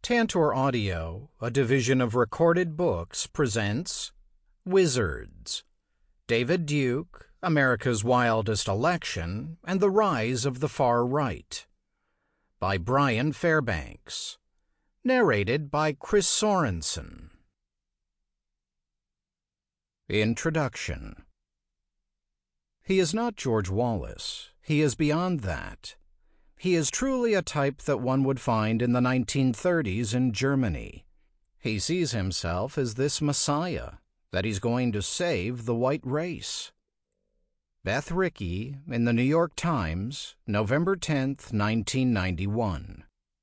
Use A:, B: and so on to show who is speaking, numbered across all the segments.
A: Tantor Audio, a division of Recorded Books, presents Wizards, David Duke, America's Wildest Election, and the Rise of the Far Right, by Brian Fairbanks, narrated by Chris Sorensen. Introduction. He is not George Wallace. He is beyond that. He is truly a type that one would find in the 1930s in Germany. He sees himself as this messiah, that he's going to save the white race. Beth Rickey in the New York Times, November 10th, 1991.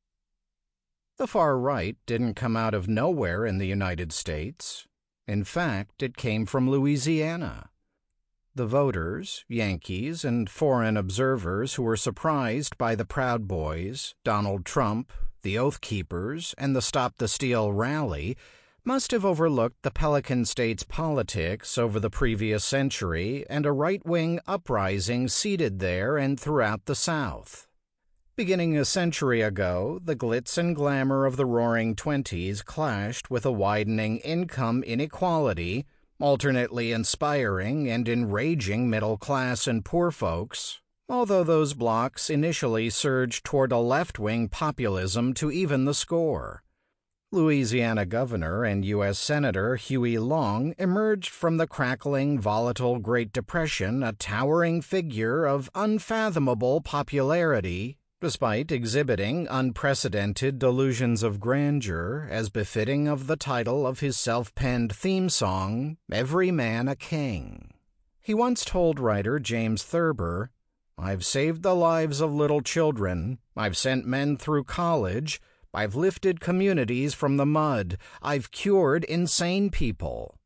A: The far right didn't come out of nowhere in the United States. In fact, it came from Louisiana. The voters, Yankees, and foreign observers who were surprised by the Proud Boys, Donald Trump, the Oath Keepers, and the Stop the Steal rally must have overlooked the Pelican State's politics over the previous century and a right-wing uprising seeded there and throughout the South. Beginning a century ago, the glitz and glamour of the Roaring Twenties clashed with a widening income inequality, alternately inspiring and enraging middle class and poor folks, although those blocs initially surged toward a left-wing populism to even the score. Louisiana Governor and U.S. Senator Huey Long emerged from the crackling, volatile Great Depression a towering figure of unfathomable popularity, despite exhibiting unprecedented delusions of grandeur as befitting of the title of his self-penned theme song, Every Man a King. He once told writer James Thurber, "I've saved the lives of little children, I've sent men through college, I've lifted communities from the mud, I've cured insane people."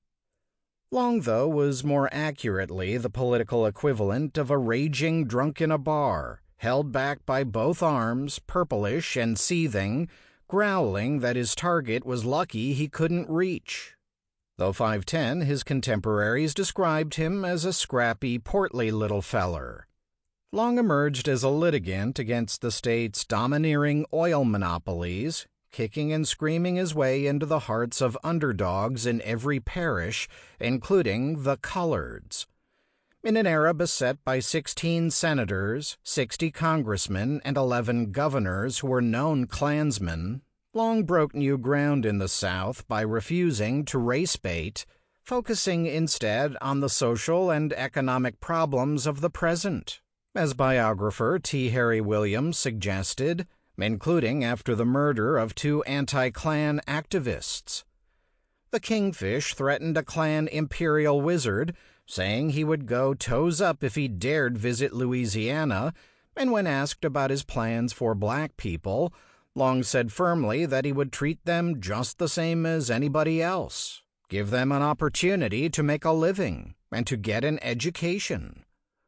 A: Long, though, was more accurately the political equivalent of a raging drunk in a bar, held back by both arms, purplish and seething, growling that his target was lucky he couldn't reach. Though 5'10", his contemporaries described him as a scrappy, portly little feller. Long emerged as a litigant against the state's domineering oil monopolies, kicking and screaming his way into the hearts of underdogs in every parish, including the Coloreds. In an era beset by 16 senators, 60 congressmen, and 11 governors who were known Klansmen, Long broke new ground in the South by refusing to race bait, focusing instead on the social and economic problems of the present, as biographer T. Harry Williams suggested, including after the murder of 2 anti-Klan activists. The Kingfish threatened a Klan imperial wizard, saying he would go toes up if he dared visit Louisiana, and when asked about his plans for black people, Long said firmly that he would treat them just the same as anybody else, give them an opportunity to make a living and to get an education.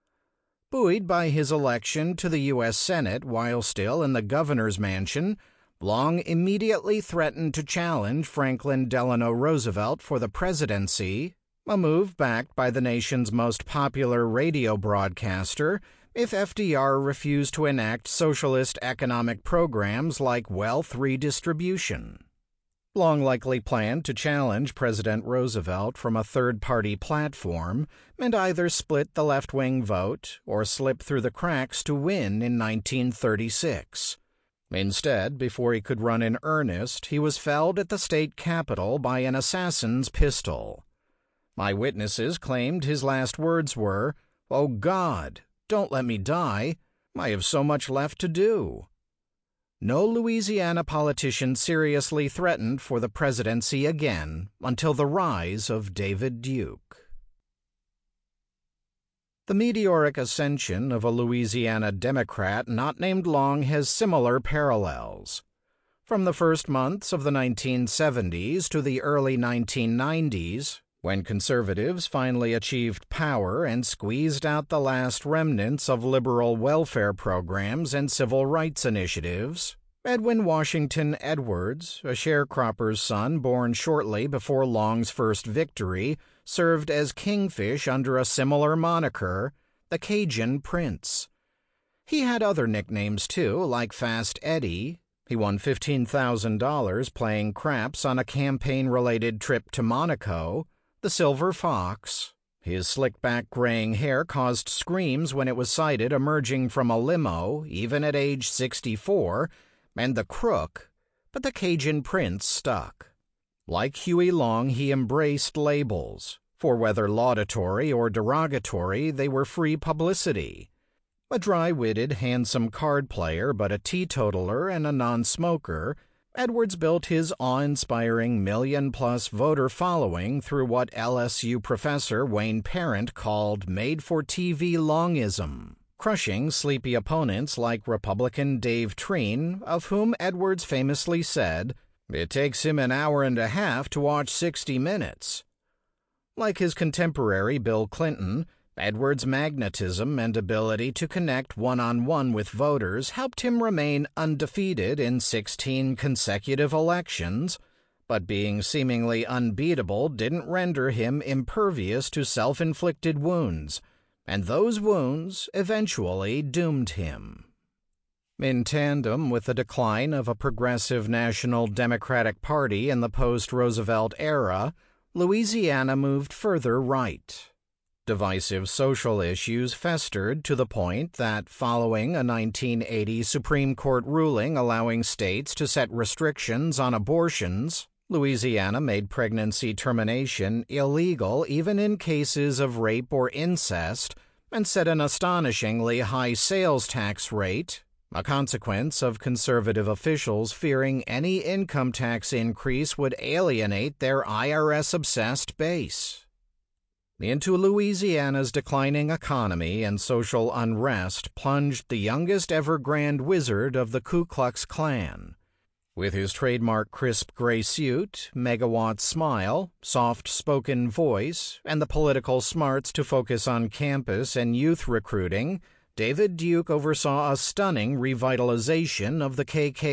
A: Buoyed by his election to the U.S. Senate while still in the governor's mansion, Long immediately threatened to challenge Franklin Delano Roosevelt for the presidency, a move backed by the nation's most popular radio broadcaster, if FDR refused to enact socialist economic programs like wealth redistribution. Long likely planned to challenge President Roosevelt from a third-party platform and either split the left-wing vote or slip through the cracks to win in 1936. Instead, before he could run in earnest, he was felled at the state capitol by an assassin's pistol. Eyewitnesses claimed his last words were, "Oh God, don't let me die. I have so much left to do." No Louisiana politician seriously threatened for the presidency again until the rise of David Duke. The meteoric ascension of a Louisiana Democrat not named Long has similar parallels. From the first months of the 1970s to the early 1990s, when conservatives finally achieved power and squeezed out the last remnants of liberal welfare programs and civil rights initiatives, Edwin Washington Edwards, a sharecropper's son born shortly before Long's first victory, served as Kingfish under a similar moniker, the Cajun Prince. He had other nicknames too, like Fast Eddie. He won $15,000 playing craps on a campaign-related trip to Monaco, the Silver Fox. His slick-back graying hair caused screams when it was sighted emerging from a limo, even at age 64, and the crook, but the Cajun prince stuck. Like Huey Long, he embraced labels. For whether laudatory or derogatory, they were free publicity. A dry-witted, handsome card player but a teetotaler and a non-smoker, Edwards built his awe-inspiring million-plus voter following through what LSU professor Wayne Parent called made-for-TV longism, crushing sleepy opponents like Republican Dave Treen, of whom Edwards famously said, "It takes him an hour and a half to watch 60 Minutes." Like his contemporary Bill Clinton, Edwards' magnetism and ability to connect one-on-one with voters helped him remain undefeated in 16 consecutive elections, but being seemingly unbeatable didn't render him impervious to self-inflicted wounds, and those wounds eventually doomed him. In tandem with the decline of a progressive National Democratic Party in the post-Roosevelt era, Louisiana moved further right. Divisive social issues festered to the point that, following a 1980 Supreme Court ruling allowing states to set restrictions on abortions, Louisiana made pregnancy termination illegal even in cases of rape or incest and set an astonishingly high sales tax rate, a consequence of conservative officials fearing any income tax increase would alienate their IRS-obsessed base. Into Louisiana's declining economy and social unrest plunged the youngest ever Grand Wizard of the Ku Klux Klan. With his trademark crisp gray suit, megawatt smile, soft-spoken voice, and the political smarts to focus on campus and youth recruiting, David Duke oversaw a stunning revitalization of the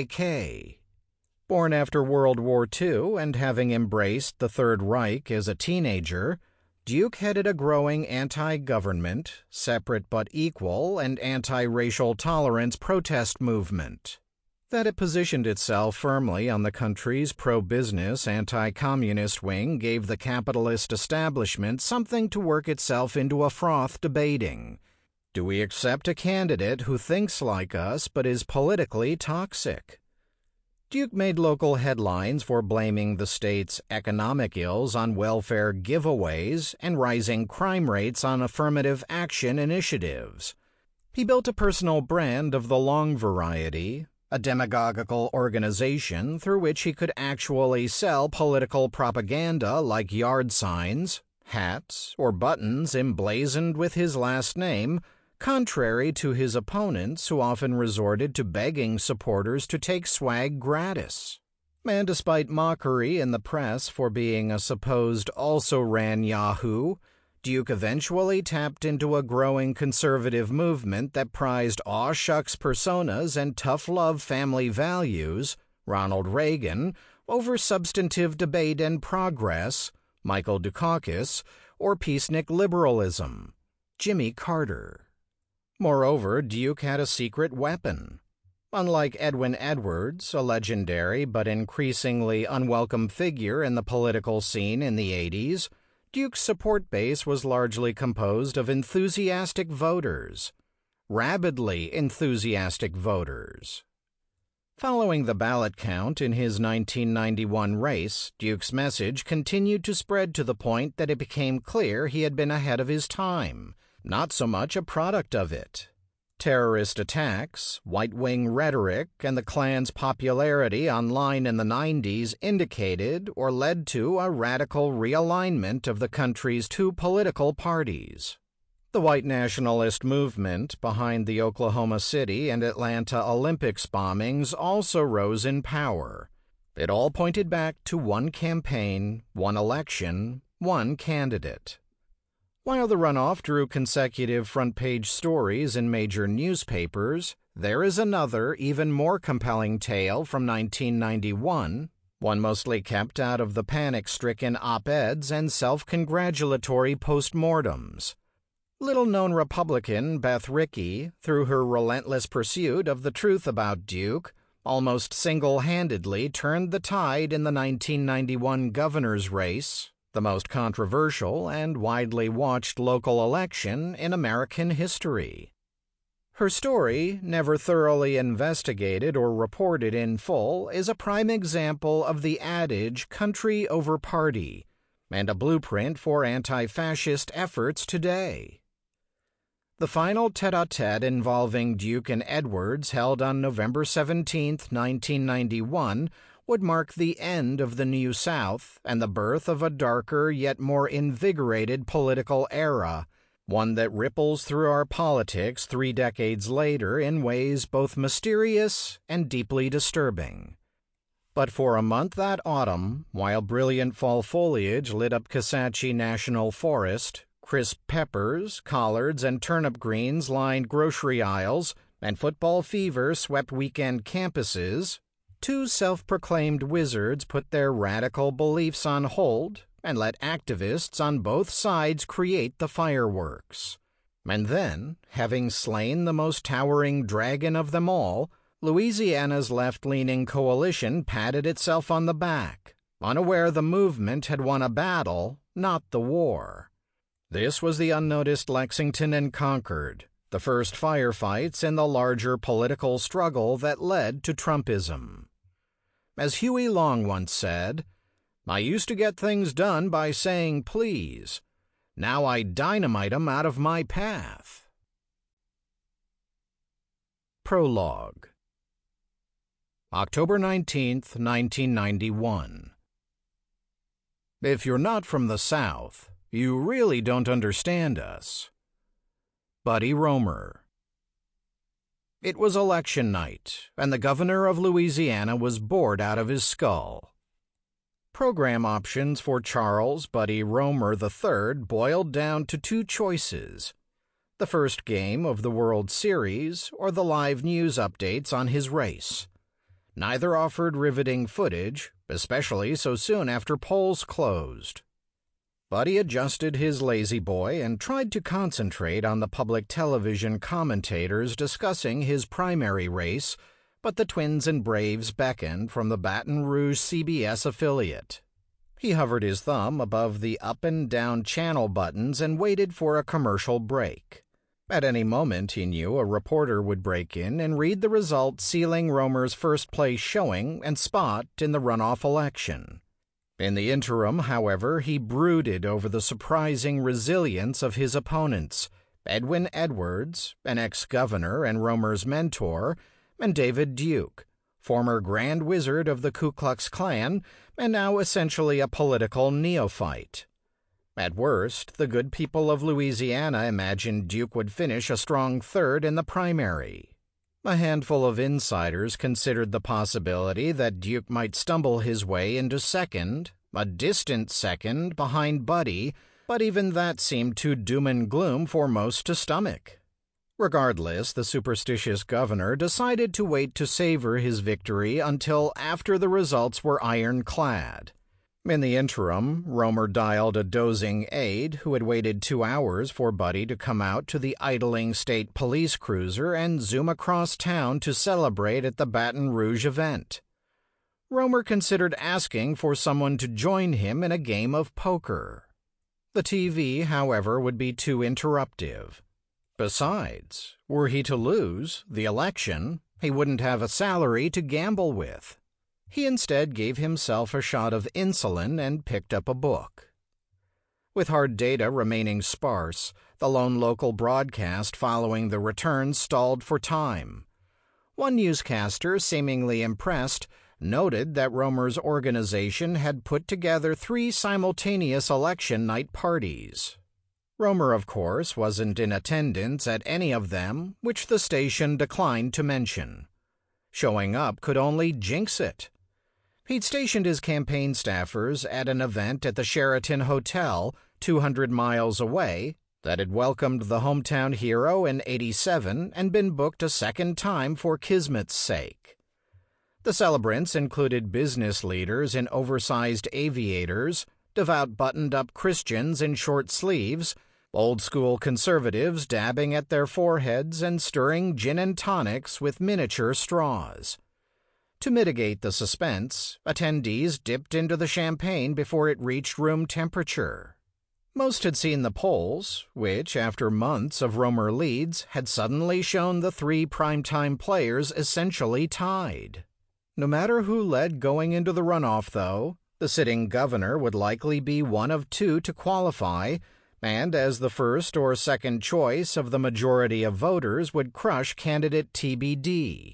A: KKK. Born after World War II and having embraced the Third Reich as a teenager, Duke headed a growing anti-government, separate but equal, and anti-racial tolerance protest movement. That it positioned itself firmly on the country's pro-business, anti-communist wing gave the capitalist establishment something to work itself into a froth debating. Do we accept a candidate who thinks like us but is politically toxic? Duke made local headlines for blaming the state's economic ills on welfare giveaways and rising crime rates on affirmative action initiatives. He built a personal brand of the long variety, a demagogical organization through which he could actually sell political propaganda like yard signs, hats, or buttons emblazoned with his last name, contrary to his opponents who often resorted to begging supporters to take swag gratis. And despite mockery in the press for being a supposed also-ran Yahoo, Duke eventually tapped into a growing conservative movement that prized aw-shucks personas and tough-love family values, Ronald Reagan, over substantive debate and progress, Michael Dukakis, or peacenik liberalism, Jimmy Carter. Moreover, Duke had a secret weapon. Unlike Edwin Edwards, a legendary but increasingly unwelcome figure in the political scene in the 80s, Duke's support base was largely composed of enthusiastic voters. Rabidly enthusiastic voters. Following the ballot count in his 1991 race, Duke's message continued to spread to the point that it became clear he had been ahead of his time, not so much a product of it. Terrorist attacks, right-wing rhetoric, and the Klan's popularity online in the 90s indicated or led to a radical realignment of the country's two political parties. The white nationalist movement behind the Oklahoma City and Atlanta Olympics bombings also rose in power. It all pointed back to one campaign, one election, one candidate. While the runoff drew consecutive front-page stories in major newspapers, there is another, even more compelling tale from 1991, one mostly kept out of the panic-stricken op-eds and self-congratulatory postmortems. Little-known Republican Beth Rickey, through her relentless pursuit of the truth about Duke, almost single-handedly turned the tide in the 1991 governor's race, the most controversial and widely watched local election in American history. Her story, never thoroughly investigated or reported in full, is a prime example of the adage country over party, and a blueprint for anti-fascist efforts today. The final tête-à-tête involving Duke and Edwards, held on November 17, 1991, would mark the end of the New South and the birth of a darker yet more invigorated political era, one that ripples through our politics 3 decades later in ways both mysterious and deeply disturbing. But for a month that autumn, while brilliant fall foliage lit up Kisatchie National Forest, crisp peppers, collards, and turnip greens lined grocery aisles, and football fever swept weekend campuses, 2 self-proclaimed wizards put their radical beliefs on hold and let activists on both sides create the fireworks. And then, having slain the most towering dragon of them all, Louisiana's left-leaning coalition patted itself on the back, unaware the movement had won a battle, not the war. This was the unnoticed Lexington and Concord, the first firefights in the larger political struggle that led to Trumpism. As Huey Long once said, "I used to get things done by saying please. Now I dynamite 'em out of my path." Prologue. October 19th, 1991. If you're not from the South, you really don't understand us. Buddy Roemer. It was election night, and the governor of Louisiana was bored out of his skull. Program options for Charles Buddy Roemer III boiled down to 2 choices: the first game of the World Series or the live news updates on his race. Neither offered riveting footage, especially so soon after polls closed. Buddy adjusted his lazy boy and tried to concentrate on the public television commentators discussing his primary race, but the Twins and Braves beckoned from the Baton Rouge CBS affiliate. He hovered his thumb above the up and down channel buttons and waited for a commercial break. At any moment, he knew, a reporter would break in and read the result sealing Roemer's first-place showing and spot in the runoff election. In the interim, however, he brooded over the surprising resilience of his opponents, Edwin Edwards, an ex-governor and Roemer's mentor, and David Duke, former Grand Wizard of the Ku Klux Klan and now essentially a political neophyte. At worst, the good people of Louisiana imagined Duke would finish a strong third in the primary. A handful of insiders considered the possibility that Duke might stumble his way into second, a distant second behind Buddy, but even that seemed too doom and gloom for most to stomach. Regardless, the superstitious governor decided to wait to savor his victory until after the results were ironclad. In the interim, Roemer dialed a dozing aide who had waited 2 hours for Buddy to come out to the idling state police cruiser and zoom across town to celebrate at the Baton Rouge event. Roemer considered asking for someone to join him in a game of poker. The TV, however, would be too interruptive. Besides, were he to lose the election, he wouldn't have a salary to gamble with. He instead gave himself a shot of insulin and picked up a book. With hard data remaining sparse, the lone local broadcast following the return stalled for time. One newscaster, seemingly impressed, noted that Roemer's organization had put together 3 simultaneous election night parties. Roemer, of course, wasn't in attendance at any of them, which the station declined to mention. Showing up could only jinx it. He'd stationed his campaign staffers at an event at the Sheraton Hotel, 200 miles away, that had welcomed the hometown hero in '87 and been booked a second time for Kismet's sake. The celebrants included business leaders in oversized aviators, devout buttoned-up Christians in short sleeves, old-school conservatives dabbing at their foreheads and stirring gin and tonics with miniature straws. To mitigate the suspense, attendees dipped into the champagne before it reached room temperature. Most had seen the polls, which, after months of Romer leads, had suddenly shown the three primetime players essentially tied. No matter who led going into the runoff, though, the sitting governor would likely be one of two to qualify, and as the first or second choice of the majority of voters would crush candidate TBD.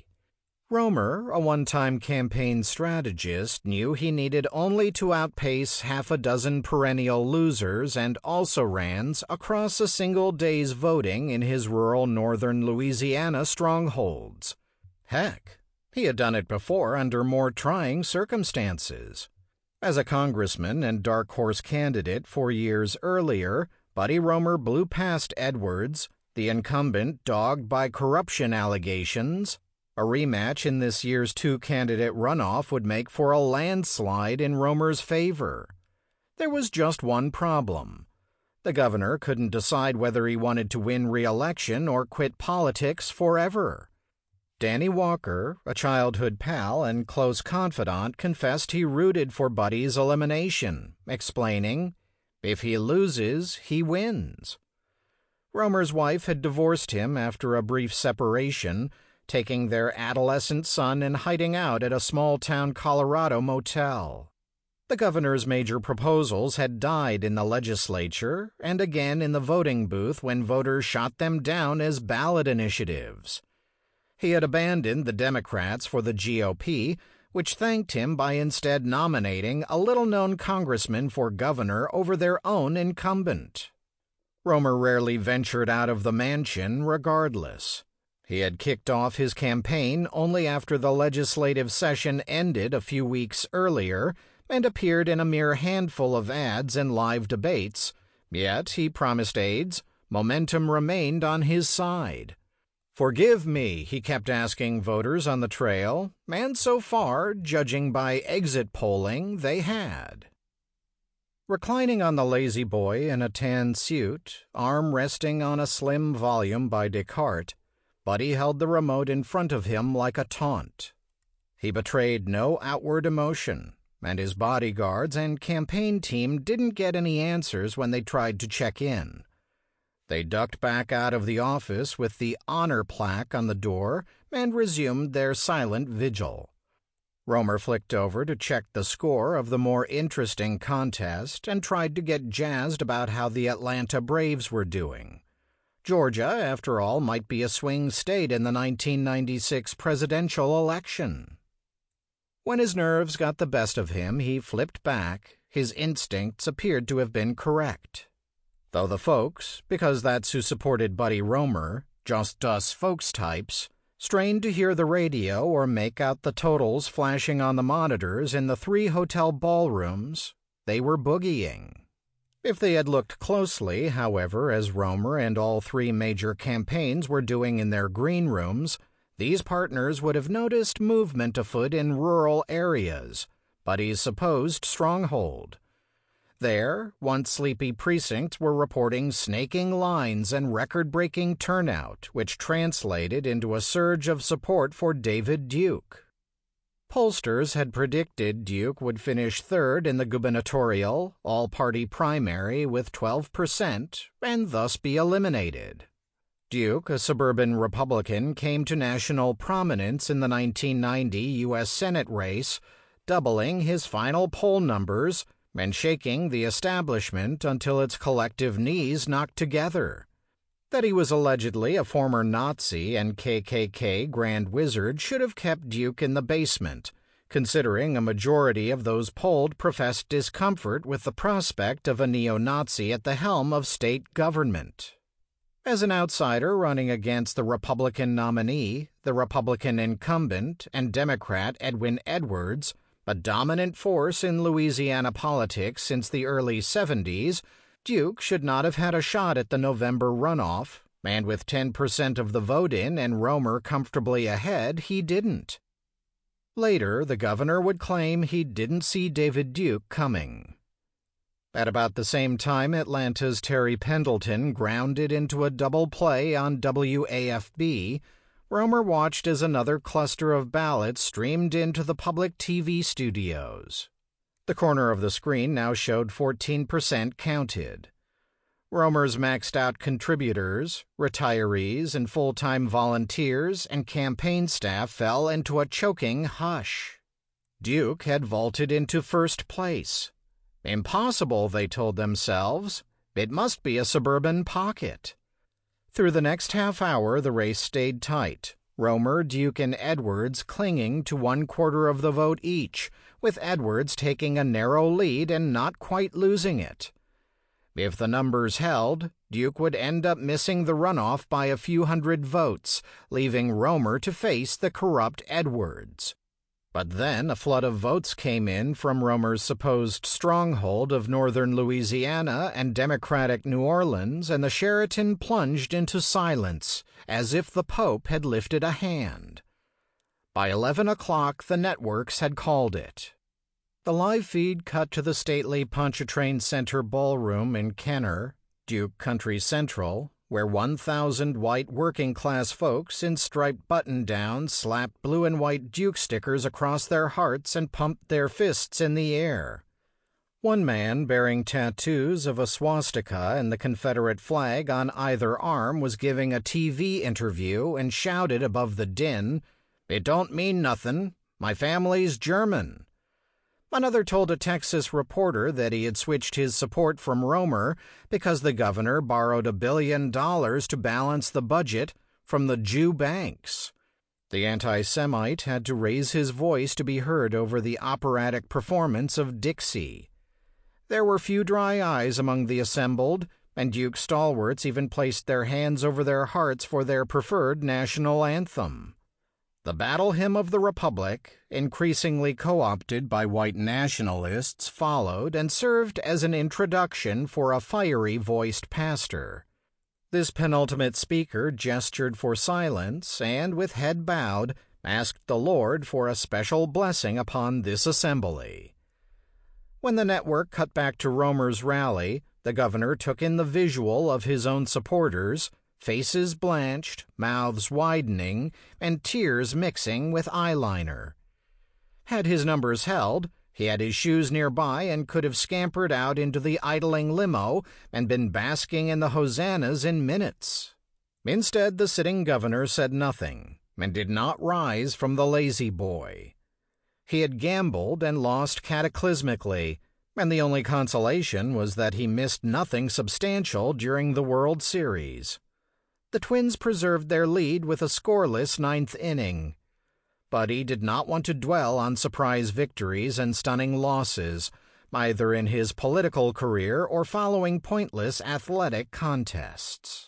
A: Romer, a one-time campaign strategist, knew he needed only to outpace half a dozen perennial losers and also-rans across a single day's voting in his rural northern Louisiana strongholds. Heck, he had done it before under more trying circumstances. As a congressman and dark horse candidate 4 years earlier, Buddy Romer blew past Edwards, the incumbent dogged by corruption allegations. A rematch in this year's two-candidate runoff would make for a landslide in Romer's favor. There was just one problem. The governor couldn't decide whether he wanted to win re-election or quit politics forever. Danny Walker, a childhood pal and close confidant, confessed he rooted for Buddy's elimination, explaining, "If he loses, he wins." Romer's wife had divorced him after a brief separation, taking their adolescent son and hiding out at a small-town Colorado motel. The governor's major proposals had died in the legislature and again in the voting booth when voters shot them down as ballot initiatives. He had abandoned the Democrats for the GOP, which thanked him by instead nominating a little-known congressman for governor over their own incumbent. Romer rarely ventured out of the mansion regardless. He had kicked off his campaign only after the legislative session ended a few weeks earlier and appeared in a mere handful of ads and live debates, yet, he promised aides, momentum remained on his side. "Forgive me," he kept asking voters on the trail, and so far, judging by exit polling, they had. Reclining on the lazy boy in a tan suit, arm resting on a slim volume by Descartes, Buddy held the remote in front of him like a taunt. He betrayed no outward emotion, and his bodyguards and campaign team didn't get any answers when they tried to check in. They ducked back out of the office with the honor plaque on the door and resumed their silent vigil. Romer flicked over to check the score of the more interesting contest and tried to get jazzed about how the Atlanta Braves were doing. Georgia, after all, might be a swing state in the 1996 presidential election. When his nerves got the best of him, he flipped back. His instincts appeared to have been correct. Though the folks, because that's who supported Buddy Romer, just us folks types, strained to hear the radio or make out the totals flashing on the monitors in the 3 hotel ballrooms, they were boogieing. If they had looked closely, however, as Romer and all 3 major campaigns were doing in their green rooms, these partners would have noticed movement afoot in rural areas, Buddy's supposed stronghold. There, once sleepy precincts were reporting snaking lines and record-breaking turnout, which translated into a surge of support for David Duke. Pollsters had predicted Duke would finish third in the gubernatorial, all-party primary with 12% and thus be eliminated. Duke, a suburban Republican, came to national prominence in the 1990 U.S. Senate race, doubling his final poll numbers and shaking the establishment until its collective knees knocked together. That he was allegedly a former Nazi and KKK Grand Wizard should have kept Duke in the basement, considering a majority of those polled professed discomfort with the prospect of a neo-Nazi at the helm of state government. As an outsider running against the Republican nominee, the Republican incumbent, and Democrat Edwin Edwards, a dominant force in Louisiana politics since the early 70s, Duke should not have had a shot at the November runoff, and with 10% of the vote in and Romer comfortably ahead, he didn't. Later, the governor would claim he didn't see David Duke coming. At about the same time, Atlanta's Terry Pendleton grounded into a double play on WAFB, Romer watched as another cluster of ballots streamed into the public TV studios. The corner of the screen now showed 14% counted. Romer's maxed-out contributors, retirees, and full-time volunteers and campaign staff fell into a choking hush. Duke had vaulted into first place. Impossible, they told themselves. It must be a suburban pocket. Through the next half hour, the race stayed tight. Romer, Duke, and Edwards clinging to 1/4 of the vote each, with Edwards taking a narrow lead and not quite losing it. If the numbers held, Duke would end up missing the runoff by a few hundred votes, leaving Romer to face the corrupt Edwards. But then a flood of votes came in from Romer's supposed stronghold of northern Louisiana and Democratic New Orleans, and the Sheraton plunged into silence, as if the Pope had lifted a hand. By 11 o'clock, the networks had called it. The live feed cut to the stately Pontchartrain Center ballroom in Kenner, Duke Country Central, where 1,000 white working-class folks in striped button-downs slapped blue and white Duke stickers across their hearts and pumped their fists in the air. One man bearing tattoos of a swastika and the Confederate flag on either arm was giving a TV interview and shouted above the din, "It don't mean nothin'. My family's German." Another told a Texas reporter that he had switched his support from Romer because the governor borrowed $1 billion to balance the budget from the Jew banks. The anti-Semite had to raise his voice to be heard over the operatic performance of Dixie. There were few dry eyes among the assembled, and Duke stalwarts even placed their hands over their hearts for their preferred national anthem. The battle hymn of the Republic, increasingly co-opted by white nationalists, followed and served as an introduction for a fiery-voiced pastor. This penultimate speaker gestured for silence and, with head bowed, asked the Lord for a special blessing upon this assembly. When the network cut back to Romer's rally, the governor took in the visual of his own supporters, faces blanched, mouths widening, and tears mixing with eyeliner. Had his numbers held, he had his shoes nearby and could have scampered out into the idling limo and been basking in the hosannas in minutes. Instead, the sitting governor said nothing and did not rise from the lazy boy. He had gambled and lost cataclysmically, and the only consolation was that he missed nothing substantial during the World Series. The Twins preserved their lead with a scoreless ninth inning. Buddy did not want to dwell on surprise victories and stunning losses, either in his political career or following pointless athletic contests.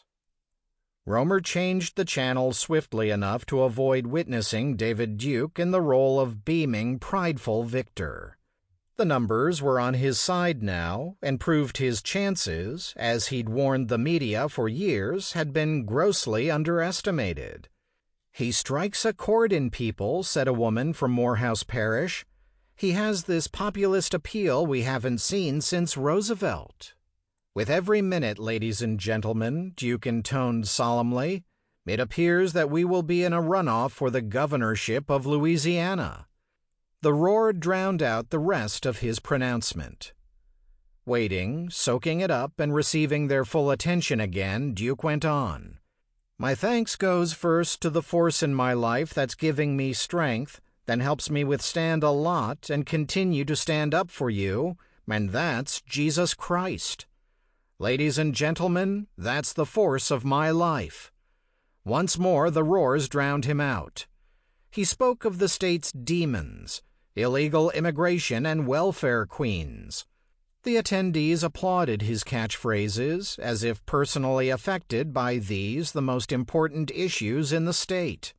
A: Romer changed the channel swiftly enough to avoid witnessing David Duke in the role of beaming, prideful victor. The numbers were on his side now, and proved his chances, as he'd warned the media for years, had been grossly underestimated. "He strikes a chord in people," said a woman from Morehouse Parish. "He has this populist appeal we haven't seen since Roosevelt." "With every minute, ladies and gentlemen," Duke intoned solemnly, "it appears that we will be in a runoff for the governorship of Louisiana." The roar drowned out the rest of his pronouncement. Waiting, soaking it up, and receiving their full attention again, Duke went on. "My thanks goes first to the force in my life that's giving me strength, that helps me withstand a lot and continue to stand up for you, and that's Jesus Christ. Ladies and gentlemen, that's the force of my life." Once more the roars drowned him out. He spoke of the state's demons, illegal immigration and welfare queens. The attendees applauded his catchphrases as if personally affected by these, the most important issues in the state.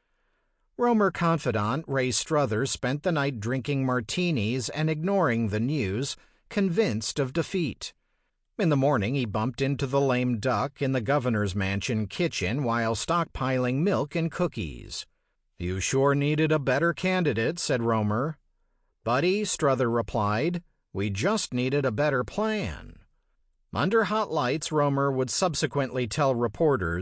A: Romer confidant Ray Struthers spent the night drinking martinis and ignoring the news, convinced of defeat. In the morning he bumped into the lame duck in the governor's mansion kitchen while stockpiling milk and cookies. "You sure needed a better candidate," said Romer. "Buddy," Struther replied, "we just needed a better plan." Under hot lights, Romer would subsequently tell reporters,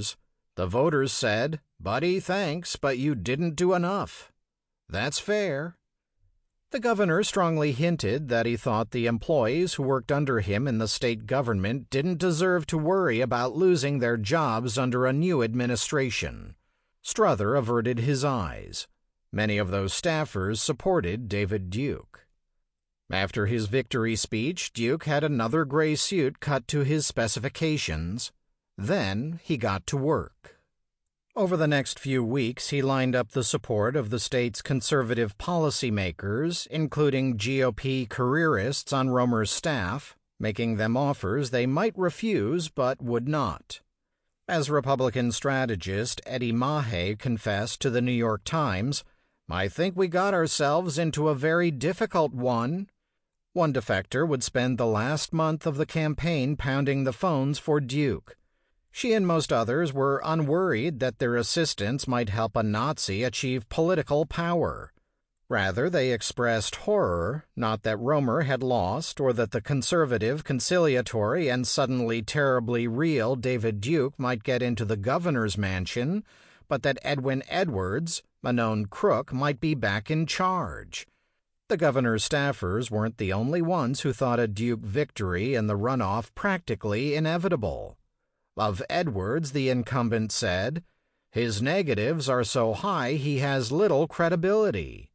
A: The voters said, "Buddy, thanks, but you didn't do enough." That's fair. The governor strongly hinted that he thought the employees who worked under him in the state government didn't deserve to worry about losing their jobs under a new administration. Strother averted his eyes. Many of those staffers supported David Duke. After his victory speech, Duke had another gray suit cut to his specifications. Then he got to work. Over the next few weeks, he lined up the support of the state's conservative policymakers, including GOP careerists on Romer's staff, making them offers they might refuse but would not. As Republican strategist Eddie Mahay confessed to the New York Times, "I think we got ourselves into a very difficult one." One defector would spend the last month of the campaign pounding the phones for Duke. She and most others were unworried that their assistance might help a Nazi achieve political power. Rather, they expressed horror, not that Romer had lost or that the conservative, conciliatory, and suddenly terribly real David Duke might get into the governor's mansion, but that Edwin Edwards, a known crook, might be back in charge. The governor's staffers weren't the only ones who thought a Duke victory in the runoff practically inevitable. Of Edwards, the incumbent said, "His negatives are so high he has little credibility."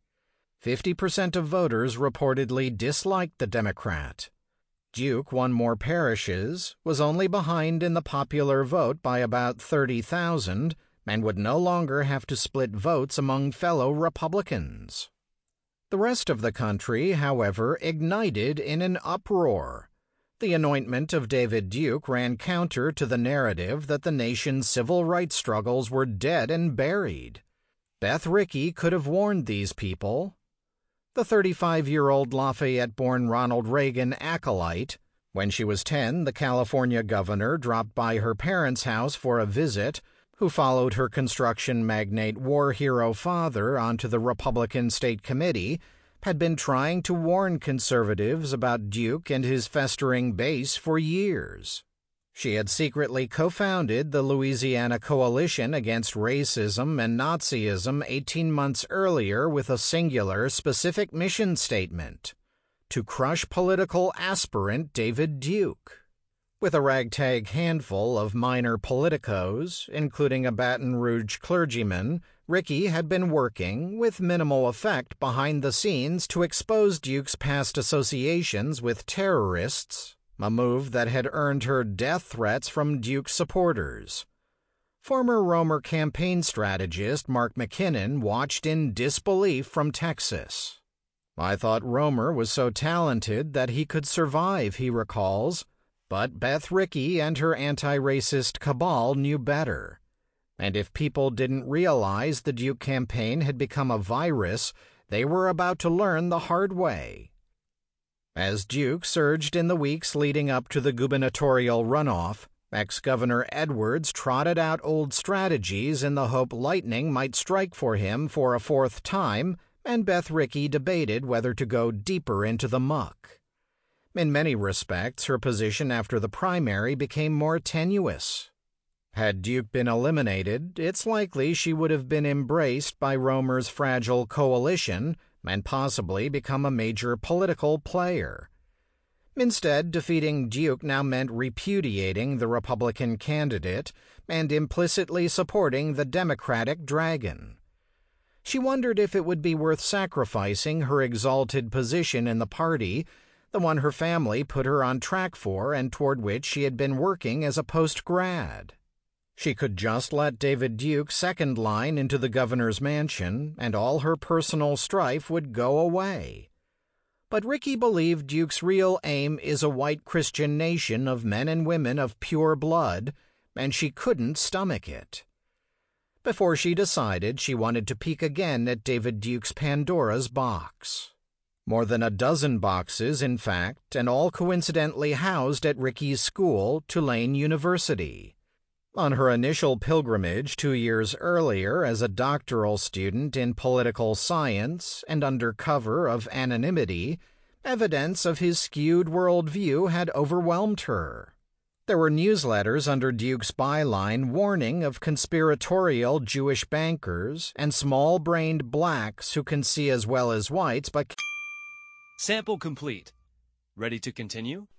A: 50% of voters reportedly disliked the Democrat. Duke won more parishes, was only behind in the popular vote by about 30,000, and would no longer have to split votes among fellow Republicans. The rest of the country, however, ignited in an uproar. The anointment of David Duke ran counter to the narrative that the nation's civil rights struggles were dead and buried. Beth Rickey could have warned these people. The 35-year-old Lafayette-born Ronald Reagan acolyte, when she was 10, the California governor dropped by her parents' house for a visit, who followed her construction magnate war hero father onto the Republican State Committee, had been trying to warn conservatives about Duke and his festering base for years. She had secretly co-founded the Louisiana Coalition Against Racism and Nazism 18 months earlier with a singular, specific mission statement: to crush political aspirant David Duke. With a ragtag handful of minor politicos, including a Baton Rouge clergyman, Rickey had been working, with minimal effect behind the scenes, to expose Duke's past associations with terrorists, a move that had earned her death threats from Duke supporters. Former Romer campaign strategist Mark McKinnon watched in disbelief from Texas. "I thought Romer was so talented that he could survive," he recalls. But Beth Rickey and her anti-racist cabal knew better. And if people didn't realize the Duke campaign had become a virus, they were about to learn the hard way. As Duke surged in the weeks leading up to the gubernatorial runoff, ex-Governor Edwards trotted out old strategies in the hope lightning might strike for him for a fourth time, and Beth Rickey debated whether to go deeper into the muck. In many respects, her position after the primary became more tenuous. Had Duke been eliminated, it's likely she would have been embraced by Romer's fragile coalition and possibly become a major political player. Instead, defeating Duke now meant repudiating the Republican candidate and implicitly supporting the Democratic dragon. She wondered if it would be worth sacrificing her exalted position in the party, the one her family put her on track for and toward which she had been working as a post-grad. She could just let David Duke second line into the governor's mansion, and all her personal strife would go away. But Rickey believed Duke's real aim is a white Christian nation of men and women of pure blood, and she couldn't stomach it. Before she decided, she wanted to peek again at David Duke's Pandora's box. More than a dozen boxes, in fact, and all coincidentally housed at Rickey's school, Tulane University. On her initial pilgrimage 2 years earlier as a doctoral student in political science and under cover of anonymity, evidence of his skewed worldview had overwhelmed her. There were newsletters under Duke's byline warning of conspiratorial Jewish bankers and small-brained blacks who can see as well as whites but
B: Sample complete. Ready to continue?